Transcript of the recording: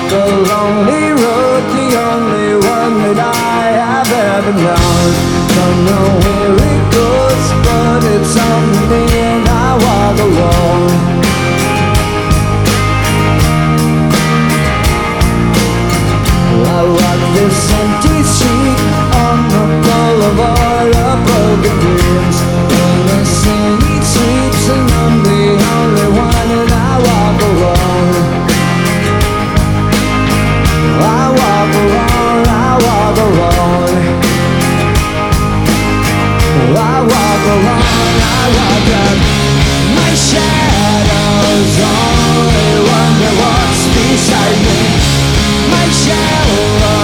The lonely road, the only one that I have ever known. Don't know where it goes, but it's on me and I walk alone. I walk this empty street